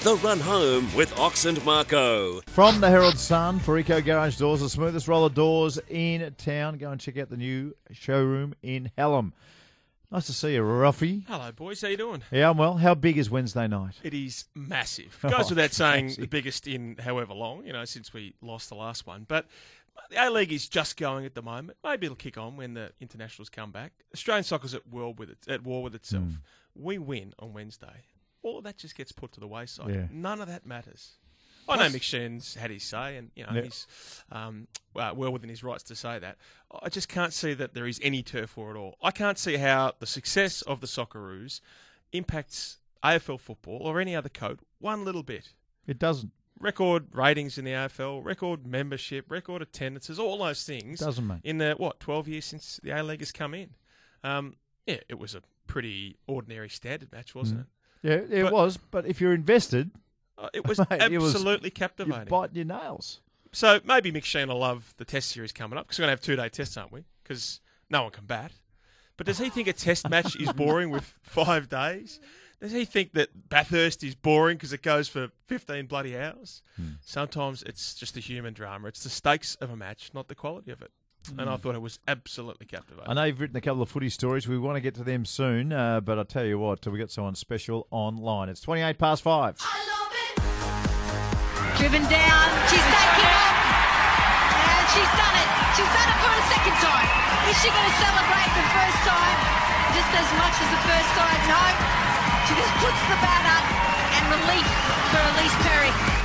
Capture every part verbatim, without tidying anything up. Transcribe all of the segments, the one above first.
The Run Home with Ox and Marco. From the Herald Sun for Eco Garage Doors, the smoothest roller doors in town. Go and check out the new showroom in Hallam. Nice to see you, Ruffy. Hello, boys. How you doing? Yeah, I'm well. How big is Wednesday night? It is massive. It goes Oh, without saying massive. the biggest in however long, you know, since we lost the last one. But the A-League is just going at the moment. Maybe it'll kick on when the internationals come back. Australian soccer's at war with it, at war with itself. Mm. We win on Wednesday. All of that just gets put to the wayside. Yeah. None of that matters. I know Mick Sheehan's had his say, and you know Yep. he's um, well, well within his rights to say that. I just can't see that there is any turf for it all. I can't see how the success of the Socceroos impacts A F L football or any other code one little bit. It doesn't. Record ratings in the A F L, record membership, record attendances, all those things. It doesn't, mate. In the, what, twelve years since the A-League has come in. Um, yeah, it was a pretty ordinary standard match, wasn't Mm. it? Yeah, it But- was. But if you're invested, Uh, It was Mate, it was- absolutely you're captivating. biting your nails. So maybe Mick Sheehan will love the test series coming up because we're going to have two-day tests, aren't we? Because no one can bat. But does he think a test match is boring with five days? Does he think that Bathurst is boring because it goes for fifteen bloody hours? Hmm. Sometimes it's just the human drama. It's the stakes of a match, not the quality of it. And I thought it was absolutely captivating. I know you've written a couple of footy stories. We want to get to them soon, uh, but I'll tell you what, we got someone special online. It's twenty-eight past five. Driven down, she's taking off, and she's done it. She's done it for a second time. Is she going to celebrate the first time just as much as the first time? No. She just puts the bat up, and relief for Elise Perry.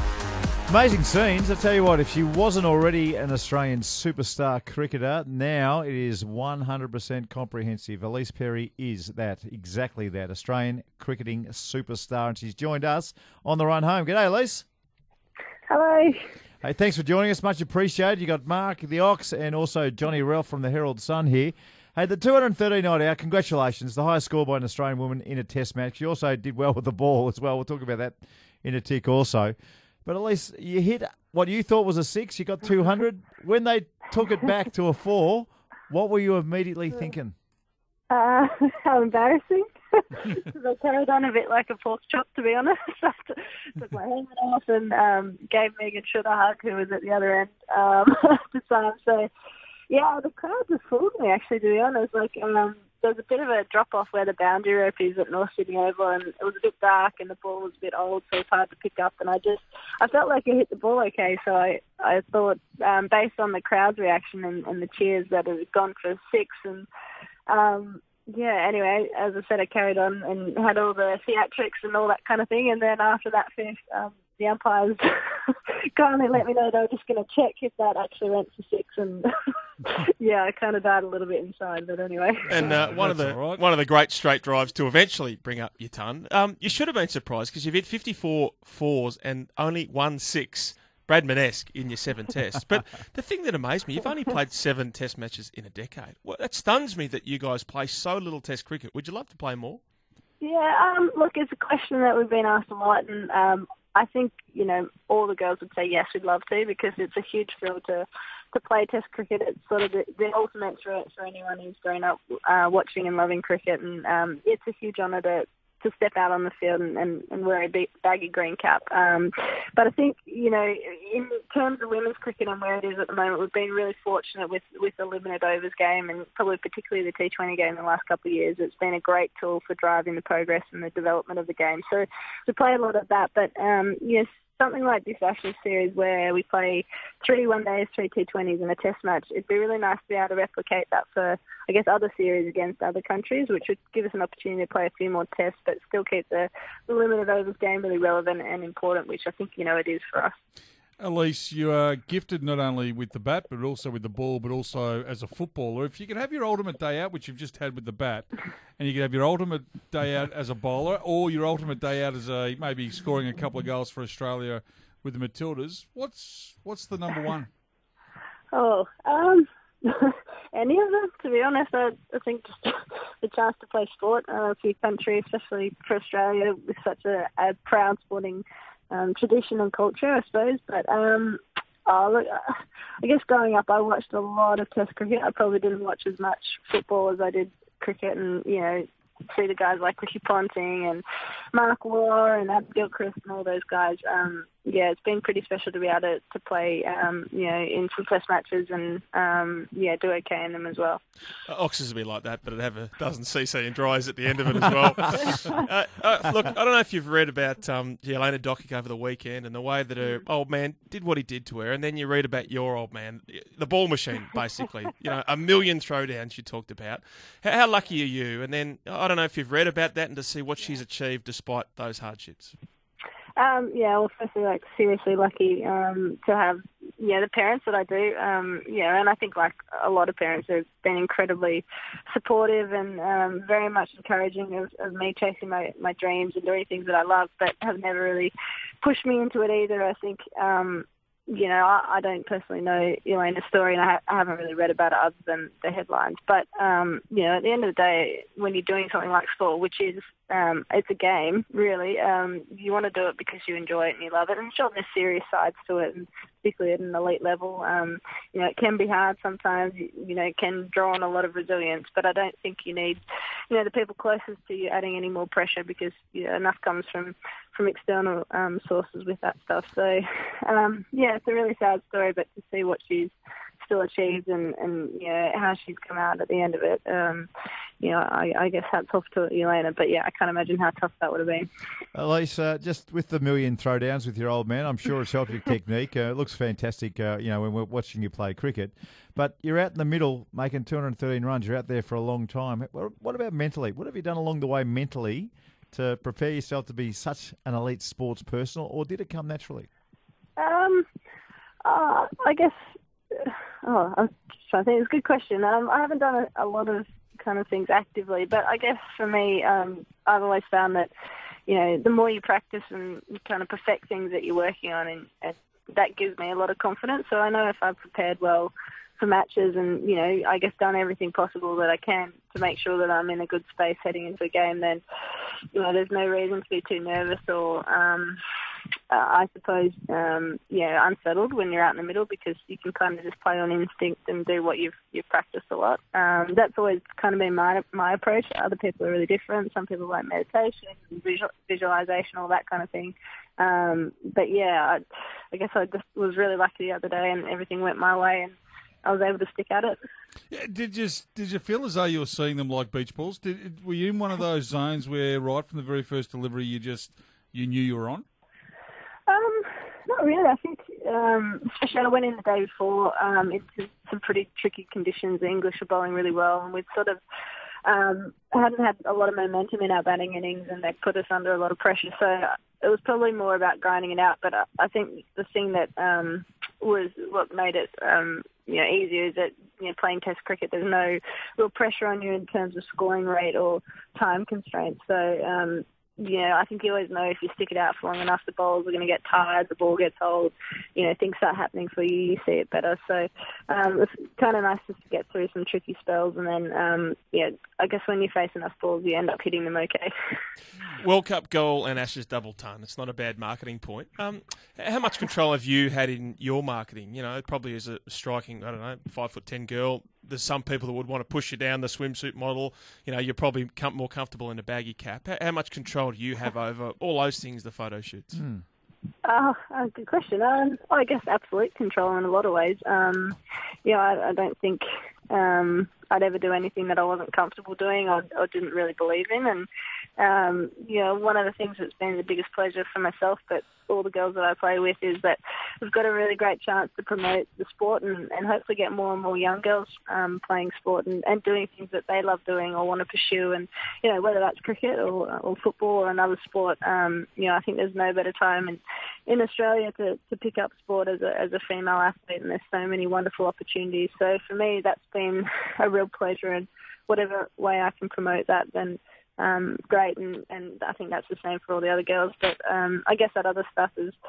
Amazing scenes. I tell you what, if she wasn't already an Australian superstar cricketer, now it is one hundred percent comprehensive. Elise Perry is that, exactly that, Australian cricketing superstar, and she's joined us on the run home. G'day, Elise. Hello. Hey, thanks for joining us. Much appreciated. You got Mark, the Ox, and also Johnny Ralph from the Herald Sun here. Hey, the two hundred thirteen night out, congratulations. The highest score by an Australian woman in a test match. You also did well with the ball as well. We'll talk about that in a tick also. But at least you hit what you thought was a six. You got two hundred. When they took it back to a four, what were you immediately thinking? Uh, how embarrassing. Because I carried on a bit like a pork chop, to be honest. I took my helmet off and um, gave Megan Should a hug, who was at the other end um, at the time. So, yeah, the crowd just fooled me, actually, to be honest. Like, um, there was a bit of a drop-off where the boundary rope is at North Sydney Oval, and it was a bit dark and the ball was a bit old, so it's hard to pick up. And I just, I felt like I hit the ball okay, so I, I thought, um, based on the crowd's reaction and, and the cheers, that it had gone for a six. And, um, yeah, anyway, as I said, I carried on and had all the theatrics and all that kind of thing. And then after that finish, um, the umpires kindly let me know they were just going to check if that actually went for six. And yeah, I kind of died a little bit inside, but anyway. And uh, one of the That's all right. one of the great straight drives to eventually bring up your ton. Um, you should have been surprised because you've hit fifty-four fours and only one six, Bradman-esque, in your seven tests. But the thing that amazed me, you've only played seven test matches in a decade. Well, that stuns me that you guys play so little test cricket. Would you love to play more? Yeah, um, look, it's a question that we've been asked a lot, and um, I think, you know, all the girls would say yes, we'd love to, because it's a huge thrill to, to play Test cricket. It's sort of the, the ultimate for, for anyone who's grown up uh, watching and loving cricket, and um, it's a huge honour to, to step out on the field and, and, and wear a big, baggy green cap. Um, but I think, you know, in terms of women's cricket and where it is at the moment, we've been really fortunate with, with the limited overs game, and probably particularly the T twenty game in the last couple of years. It's been a great tool for driving the progress and the development of the game. So we play a lot of that. But, um, yes, something like this Ashes series where we play three one-days, three T twenties and a test match, it'd be really nice to be able to replicate that for, I guess, other series against other countries, which would give us an opportunity to play a few more tests but still keep the, the limited overs game really relevant and important, which I think, you know, it is for us. Elise, you are gifted not only with the bat, but also with the ball, but also as a footballer. If you could have your ultimate day out, which you've just had with the bat, and you could have your ultimate day out as a bowler, or your ultimate day out as a maybe scoring a couple of goals for Australia with the Matildas, what's what's the number one? Oh, um, any of them, to be honest. I, I think just the chance to play sport uh, for your country, especially for Australia, with such a, a proud sporting um, tradition and culture, I suppose. But um, oh, look, I guess growing up, I watched a lot of Test cricket. I probably didn't watch as much football as I did cricket, and you know, see the guys like Ricky Ponting and Mark Waugh and Abigail Chris and all those guys. Um, yeah, it's been pretty special to be able to, to play, um, you know, in some test matches and, um, yeah, do okay in them as well. Uh, Oxes will be like that, but it'd have a dozen C C and dries at the end of it as well. uh, uh, look, I don't know if you've read about um, Jelena Dokic over the weekend and the way that her old man did what he did to her, and then you read about your old man, the ball machine, basically. You know, a million throwdowns you talked about. How, how lucky are you? And then I don't know if you've read about that and to see what she's achieved despite those hardships. Um, yeah, well, firstly, like, seriously lucky um, to have, yeah, the parents that I do. Um, yeah, and I think, like, a lot of parents have been incredibly supportive and um, very much encouraging of, of me chasing my, my dreams and doing things that I love, but have never really pushed me into it either. I think, um, you know, I, I don't personally know Jelena's story, and I, ha- I haven't really read about it other than the headlines. But, um, you know, at the end of the day, when you're doing something like sport, which is, um, it's a game, really, um, you want to do it because you enjoy it and you love it. And sure, there's serious sides to it, and particularly at an elite level. Um, you know, it can be hard sometimes, you, you know, it can draw on a lot of resilience, but I don't think you need, you know, the people closest to you adding any more pressure, because, you know, enough comes from, from external um, sources with that stuff. So, um, yeah, it's a really sad story, but to see what she's still achieved and, and you know, how she's come out at the end of it, um, you know, I, I guess hats off to Jelena. But, yeah, I can't imagine how tough that would have been. Elise, uh, just with the million throwdowns with your old man, I'm sure it's helped your technique. Uh, it looks fantastic, uh, you know, when we're watching you play cricket. But you're out in the middle making two hundred thirteen runs. You're out there for a long time. What, what about mentally? What have you done along the way mentally to prepare yourself to be such an elite sports person, or did it come naturally? Um, uh, I guess, oh, I'm just trying to think. It's a good question. Um, I haven't done a, a lot of kind of things actively, but I guess for me, um, I've always found that, you know, the more you practice and you kind of perfect things that you're working on, and, and that gives me a lot of confidence. So I know if I've prepared well for matches and, you know, I guess done everything possible that I can to make sure that I'm in a good space heading into a game, then, you know, there's no reason to be too nervous or, um, uh, I suppose, um, yeah, unsettled when you're out in the middle, because you can kind of just play on instinct and do what you've you've practiced a lot. Um, that's always kind of been my my approach. Other people are really different. Some people like meditation, visual, visualization, all that kind of thing. Um, but yeah, I, I guess I just was really lucky the other day, and everything went my way, and I was able to stick at it. Yeah, did you did you feel as though you were seeing them like beach balls? Did were you in one of those zones where right from the very first delivery you just you knew you were on? Um, not really. I think, um, especially I went in the day before um, into some pretty tricky conditions. The English were bowling really well, and we'd sort of um, hadn't had a lot of momentum in our batting innings, and they put us under a lot of pressure. So it was probably more about grinding it out. But I, I think the thing that um, was what made it um, you know easier is that, you know, playing Test cricket, there's no real pressure on you in terms of scoring rate or time constraints. So um, you know, I think you always know if you stick it out for long enough, the bowls are going to get tired, the ball gets old, you know, things start happening for you, you see it better. So um, it's kind of nice just to get through some tricky spells, and then, um, yeah, I guess when you face enough balls, you end up hitting them okay. World Cup goal and Ashes double ton. It's not a bad marketing point. Um, how much control have you had in your marketing? You know, probably as a striking, I don't know, five foot ten girl, there's some people that would want to push you down the swimsuit model. You know, you're probably com- more comfortable in a baggy cap. How, how much control do you have over all those things, the photo shoots? Mm. Oh, uh, good question. Um, I guess absolute control in a lot of ways. Um, you know, I, I don't think um, I'd ever do anything that I wasn't comfortable doing or, or didn't really believe in. And, um, you know, one of the things that's been the biggest pleasure for myself, but all the girls that I play with, is that we've got a really great chance to promote the sport and, and hopefully get more and more young girls um, playing sport and, and doing things that they love doing or want to pursue. And, you know, whether that's cricket or, or football or another sport, um, you know, I think there's no better time in, in Australia to, to pick up sport as a, as a female athlete, and there's so many wonderful opportunities. So for me, that's been a real pleasure, and whatever way I can promote that, then Um, great, and, and I think that's the same for all the other girls. But um, I guess that other stuff is,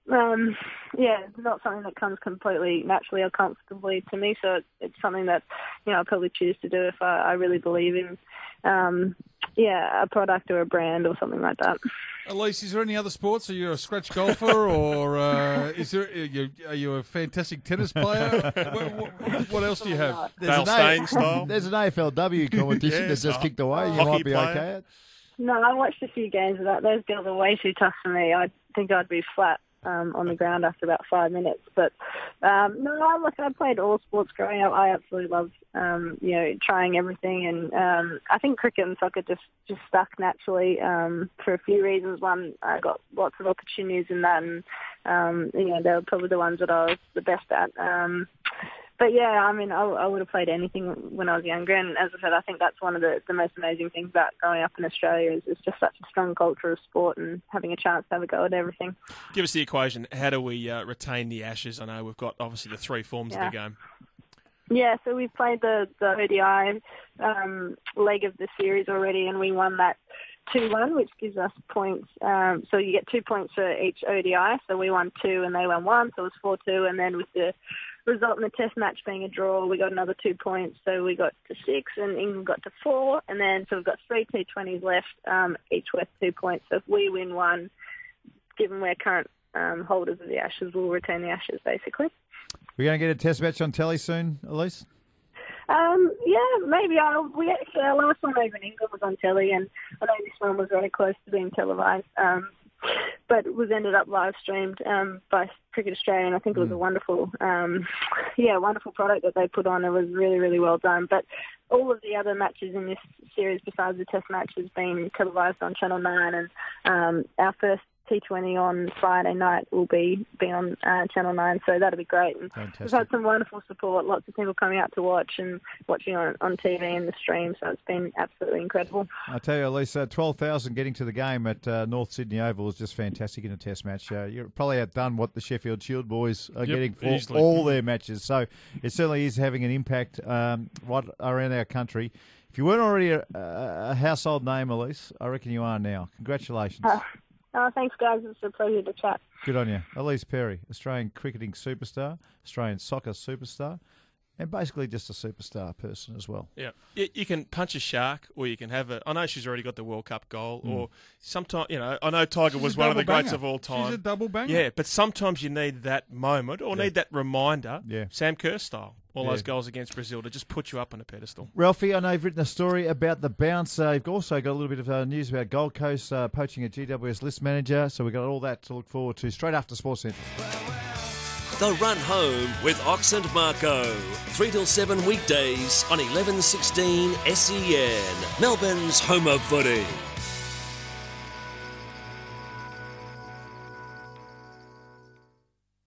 um, yeah, it's not something that comes completely naturally or comfortably to me. So it's, it's something that, you know, I'll probably choose to do if I, I really believe in, um, yeah, a product or a brand or something like that. Elise, is there any other sports? Are you a scratch golfer, or uh, is there? Are you, are you a fantastic tennis player? what, what, what else do you have? Dale an Steyn A- style. There's an A F L W competition Yes, that's just uh, kicked away. You hockey might be player. okay at. No, I watched a few games of that. Those girls are way too tough for me. I think I'd be flat um, on the ground after about five minutes. But um, no, I look, I played all sports growing up. I absolutely loved, um, you know, trying everything. And um, I think cricket and soccer just, just stuck naturally um, for a few reasons. One, I got lots of opportunities in that, and um, you know, they were probably the ones that I was the best at. Um, But yeah, I mean, I, I would have played anything when I was younger, and as I said, I think that's one of the, the most amazing things about growing up in Australia is it's just such a strong culture of sport and having a chance to have a go at everything. Give us the equation. How do we uh, retain the Ashes? I know we've got obviously the three forms Yeah. of the game. Yeah, so we've played the, the O D I um, leg of the series already, and we won that two one, which gives us points. Um, so you get two points for each O D I. So we won two and they won one, so it was four two, and then with the result in the test match being a draw, we got another two points, so we got to six, and England got to four, and then so we've got three T twenties left, um, each worth two points. So if we win one, given we're current um, holders of the Ashes, we'll retain the Ashes, basically. We're going to get a test match on telly soon, Elise? Um, yeah, maybe. I'll, we actually, our last one over in England was on telly, and I know this one was very close to being televised. Um, but it was ended up live streamed um, by Cricket Australia, and I think it was a wonderful, um, yeah, wonderful product that they put on. It was really, really well done. But all of the other matches in this series, besides the Test match, has been televised on Channel Nine, and um, our first T twenty on Friday night will be be on uh, Channel Nine, so that'll be great. And Fantastic. we've had some wonderful support, lots of people coming out to watch and watching on, on T V and the stream, so it's been absolutely incredible. I tell you, Elise, twelve thousand getting to the game at uh, North Sydney Oval is just fantastic in a test match. Uh, you're probably outdone what the Sheffield Shield boys are Yep, getting for easily. all their matches. So it certainly is having an impact um, right around our country. If you weren't already a, a household name, Elise, I reckon you are now. Congratulations. Uh, oh, thanks, guys. It's a pleasure to chat. Good on you. Elise Perry, Australian cricketing superstar, Australian soccer superstar, and basically just a superstar person as well. Yeah, you, you can punch a shark, or you can have a. I know she's already got the World Cup goal, or sometimes you know. I know Tiger She's was a one of the double greats banger. of all time. She's a double banger. Yeah, but sometimes you need that moment, or need that reminder. Yeah. Sam Kerr style, all Yeah. those goals against Brazil to just put you up on a pedestal. Ralphie, I know you've written a story about the bounce. Uh, you've also got a little bit of uh, news about Gold Coast uh, poaching a G W S list manager. So we've got all that to look forward to straight after Sports Central. The Run Home with Ox and Marco. three till seven weekdays on eleven sixteen S E N. Melbourne's home of footy.